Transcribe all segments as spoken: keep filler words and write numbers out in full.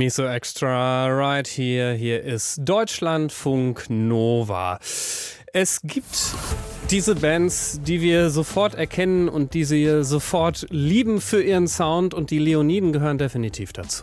nicht so extra right here. Hier ist Deutschlandfunk Nova. Es gibt diese Bands, die wir sofort erkennen und die sie sofort lieben für ihren Sound, und die Leoniden gehören definitiv dazu.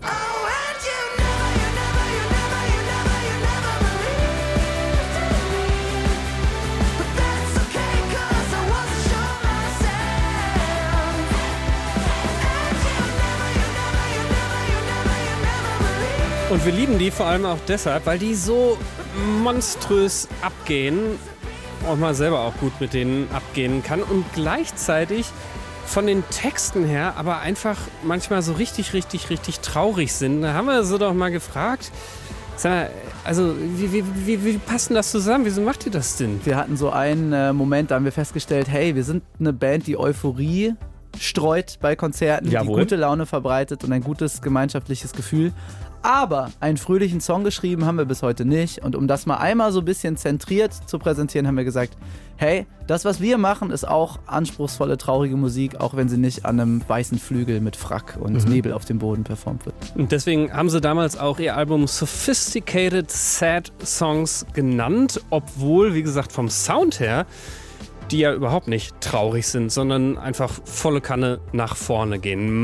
Und wir lieben die vor allem auch deshalb, weil die so monströs abgehen und man selber auch gut mit denen abgehen kann und gleichzeitig von den Texten her aber einfach manchmal so richtig, richtig, richtig traurig sind. Da haben wir so doch mal gefragt, sag mal, also wie, wie, wie, wie passt denn das zusammen? Wieso macht ihr das denn? Wir hatten so einen äh, Moment, da haben wir festgestellt, hey, wir sind eine Band, die Euphorie streut bei Konzerten, Jawohl. die gute Laune verbreitet und ein gutes gemeinschaftliches Gefühl. Aber einen fröhlichen Song geschrieben haben wir bis heute nicht. Und um das mal einmal so ein bisschen zentriert zu präsentieren, haben wir gesagt, hey, das, was wir machen, ist auch anspruchsvolle, traurige Musik, auch wenn sie nicht an einem weißen Flügel mit Frack und mhm. Nebel auf dem Boden performt wird. Und deswegen haben sie damals auch ihr Album Sophisticated Sad Songs genannt, obwohl, wie gesagt, vom Sound her die ja überhaupt nicht traurig sind, sondern einfach volle Kanne nach vorne gehen.